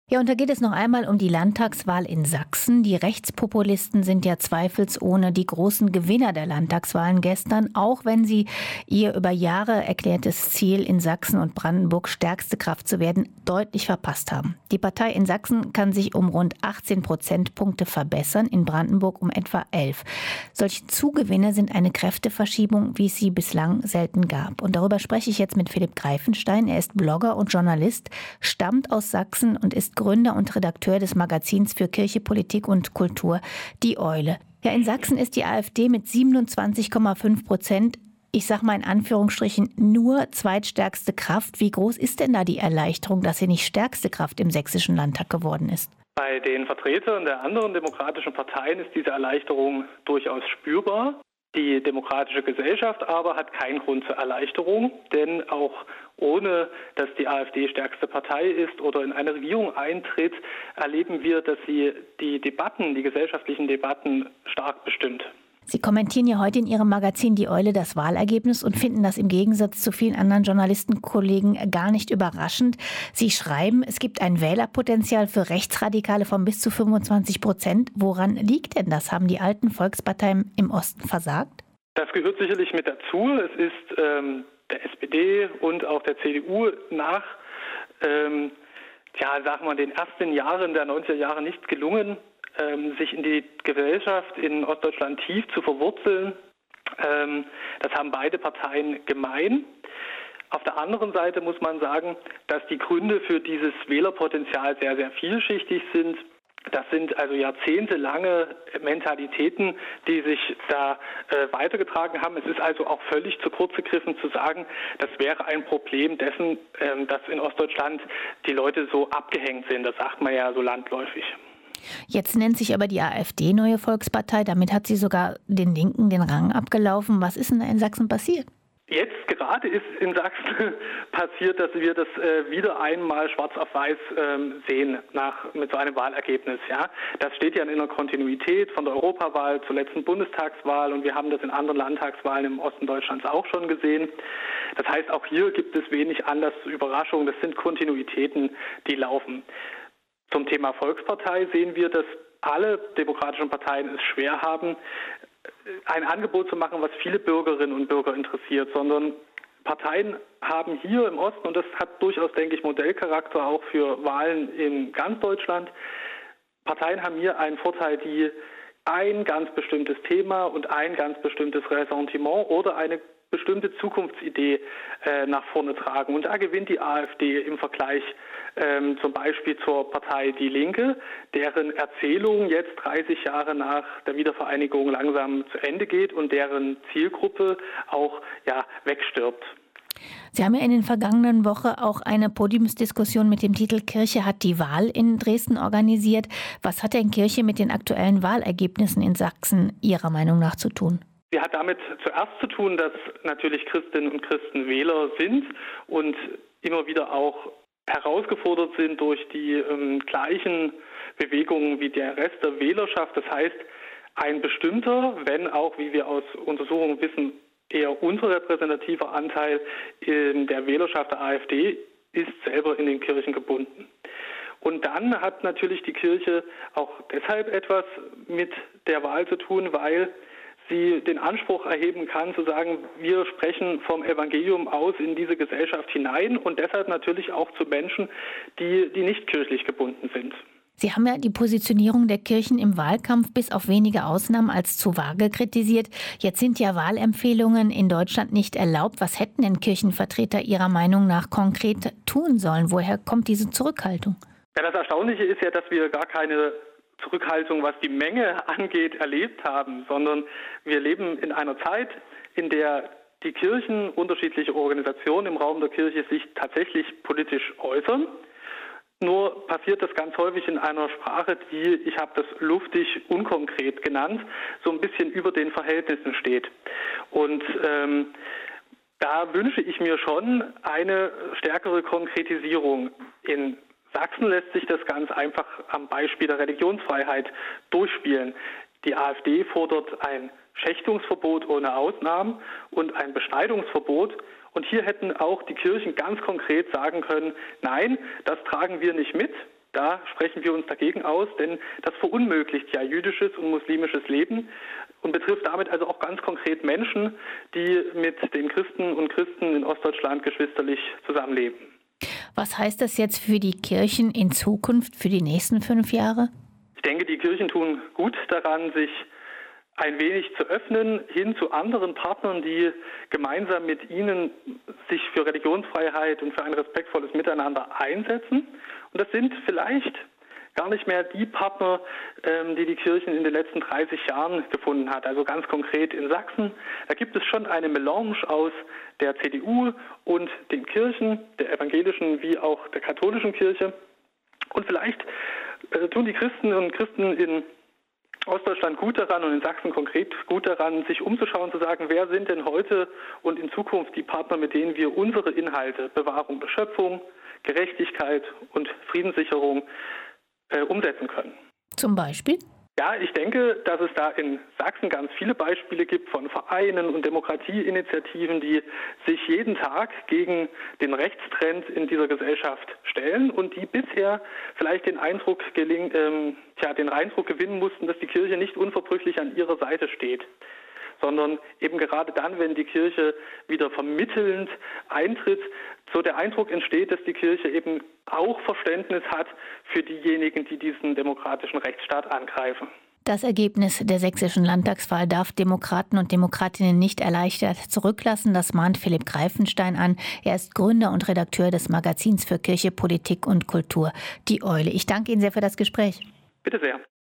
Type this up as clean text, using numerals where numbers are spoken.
Ja, und da geht es noch einmal um die Landtagswahl in Sachsen. Die Rechtspopulisten sind ja zweifelsohne die großen Gewinner der Landtagswahlen gestern, auch wenn sie ihr über Jahre erklärtes Ziel, in Sachsen und Brandenburg stärkste Kraft zu werden, deutlich verpasst haben. Die Partei in Sachsen kann sich um rund 18 Prozentpunkte verbessern, in Brandenburg um etwa 11. Solche Zugewinne sind eine Kräfteverschiebung, wie es sie bislang selten gab. Und darüber spreche ich jetzt mit Philipp Greifenstein. Er ist Blogger und Journalist, stammt aus Sachsen und ist Gründer und Redakteur des Magazins für Kirche, Politik und Kultur, Die Eule. Ja, in Sachsen ist die AfD mit 27,5%, ich sage mal in Anführungsstrichen, nur zweitstärkste Kraft. Wie groß ist denn da die Erleichterung, dass sie nicht stärkste Kraft im sächsischen Landtag geworden ist? Bei den Vertretern der anderen demokratischen Parteien ist diese Erleichterung durchaus spürbar. Die demokratische Gesellschaft aber hat keinen Grund zur Erleichterung, denn auch ohne, dass die AfD stärkste Partei ist oder in eine Regierung eintritt, erleben wir, dass sie die gesellschaftlichen Debatten stark bestimmt. Sie kommentieren ja heute in Ihrem Magazin Die Eule das Wahlergebnis und finden das im Gegensatz zu vielen anderen Journalistenkollegen gar nicht überraschend. Sie schreiben, es gibt ein Wählerpotenzial für Rechtsradikale von bis zu 25%. Woran liegt denn das? Haben die alten Volksparteien im Osten versagt? Das gehört sicherlich mit dazu. Es ist der SPD und auch der CDU nach den ersten Jahren der 90er Jahre nicht gelungen, sich in die Gesellschaft in Ostdeutschland tief zu verwurzeln. Das haben beide Parteien gemein. Auf der anderen Seite muss man sagen, dass die Gründe für dieses Wählerpotenzial sehr, sehr vielschichtig sind. Das sind also jahrzehntelange Mentalitäten, die sich da weitergetragen haben. Es ist also auch völlig zu kurz gegriffen zu sagen, das wäre ein Problem dessen, dass in Ostdeutschland die Leute so abgehängt sind. Das sagt man ja so landläufig. Jetzt nennt sich aber die AfD Neue Volkspartei. Damit hat sie sogar den Linken den Rang abgelaufen. Was ist denn da in Sachsen passiert? Jetzt gerade ist in Sachsen passiert, dass wir das wieder einmal schwarz auf weiß sehen mit so einem Wahlergebnis. Ja, das steht ja in einer Kontinuität von der Europawahl zur letzten Bundestagswahl und wir haben das in anderen Landtagswahlen im Osten Deutschlands auch schon gesehen. Das heißt, auch hier gibt es wenig Anlass zur Überraschung. Das sind Kontinuitäten, die laufen. Zum Thema Volkspartei sehen wir, dass alle demokratischen Parteien es schwer haben, ein Angebot zu machen, was viele Bürgerinnen und Bürger interessiert, sondern Parteien haben hier im Osten, und das hat durchaus, denke ich, Modellcharakter auch für Wahlen in ganz Deutschland, Parteien haben hier einen Vorteil, die ein ganz bestimmtes Thema und ein ganz bestimmtes Ressentiment oder eine bestimmte Zukunftsidee nach vorne tragen. Und da gewinnt die AfD im Vergleich zum Beispiel zur Partei Die Linke, deren Erzählung jetzt 30 Jahre nach der Wiedervereinigung langsam zu Ende geht und deren Zielgruppe auch wegstirbt. Sie haben ja in den vergangenen Wochen auch eine Podiumsdiskussion mit dem Titel Kirche hat die Wahl in Dresden organisiert. Was hat denn Kirche mit den aktuellen Wahlergebnissen in Sachsen Ihrer Meinung nach zu tun? Sie hat damit zuerst zu tun, dass natürlich Christinnen und Christen Wähler sind und immer wieder auch herausgefordert sind durch die gleichen Bewegungen wie der Rest der Wählerschaft. Das heißt, ein bestimmter, wenn auch, wie wir aus Untersuchungen wissen, eher unterrepräsentativer Anteil in der Wählerschaft der AfD ist selber in den Kirchen gebunden. Und dann hat natürlich die Kirche auch deshalb etwas mit der Wahl zu tun, weil sie den Anspruch erheben kann, zu sagen, wir sprechen vom Evangelium aus in diese Gesellschaft hinein und deshalb natürlich auch zu Menschen, die nicht kirchlich gebunden sind. Sie haben ja die Positionierung der Kirchen im Wahlkampf bis auf wenige Ausnahmen als zu vage kritisiert. Jetzt sind ja Wahlempfehlungen in Deutschland nicht erlaubt. Was hätten denn Kirchenvertreter Ihrer Meinung nach konkret tun sollen? Woher kommt diese Zurückhaltung? Ja, das Erstaunliche ist ja, dass wir gar keine Zurückhaltung, was die Menge angeht, erlebt haben, sondern wir leben in einer Zeit, in der die Kirchen, unterschiedliche Organisationen im Raum der Kirche sich tatsächlich politisch äußern. Nur passiert das ganz häufig in einer Sprache, die, ich habe das luftig unkonkret genannt, so ein bisschen über den Verhältnissen steht. Und da wünsche ich mir schon eine stärkere Konkretisierung. In Sachsen lässt sich das ganz einfach am Beispiel der Religionsfreiheit durchspielen. Die AfD fordert ein Schächtungsverbot ohne Ausnahmen und ein Beschneidungsverbot. Und hier hätten auch die Kirchen ganz konkret sagen können, nein, das tragen wir nicht mit. da sprechen wir uns dagegen aus, denn das verunmöglicht ja jüdisches und muslimisches Leben und betrifft damit also auch ganz konkret Menschen, die mit den Christen und Christen in Ostdeutschland geschwisterlich zusammenleben. Was heißt das jetzt für die Kirchen in Zukunft, für die nächsten 5 Jahre? Ich denke, die Kirchen tun gut daran, sich ein wenig zu öffnen hin zu anderen Partnern, die gemeinsam mit ihnen sich für Religionsfreiheit und für ein respektvolles Miteinander einsetzen. Und das sind vielleicht gar nicht mehr die Partner, die die Kirchen in den letzten 30 Jahren gefunden hat. Also ganz konkret in Sachsen. Da gibt es schon eine Melange aus der CDU und den Kirchen, der evangelischen wie auch der katholischen Kirche. Und vielleicht tun die Christen und Christen in Ostdeutschland gut daran und in Sachsen konkret gut daran, sich umzuschauen, zu sagen, wer sind denn heute und in Zukunft die Partner, mit denen wir unsere Inhalte, Bewahrung der Schöpfung, Gerechtigkeit und Friedenssicherung umsetzen können. Zum Beispiel? Ja, ich denke, dass es da in Sachsen ganz viele Beispiele gibt von Vereinen und Demokratieinitiativen, die sich jeden Tag gegen den Rechtstrend in dieser Gesellschaft stellen und die bisher vielleicht den Eindruck gewinnen mussten, dass die Kirche nicht unverbrüchlich an ihrer Seite steht, sondern eben gerade dann, wenn die Kirche wieder vermittelnd eintritt, so der Eindruck entsteht, dass die Kirche eben auch Verständnis hat für diejenigen, die diesen demokratischen Rechtsstaat angreifen. Das Ergebnis der sächsischen Landtagswahl darf Demokraten und Demokratinnen nicht erleichtert zurücklassen. Das mahnt Philipp Greifenstein an. Er ist Gründer und Redakteur des Magazins für Kirche, Politik und Kultur, Die Eule. Ich danke Ihnen sehr für das Gespräch. Bitte sehr.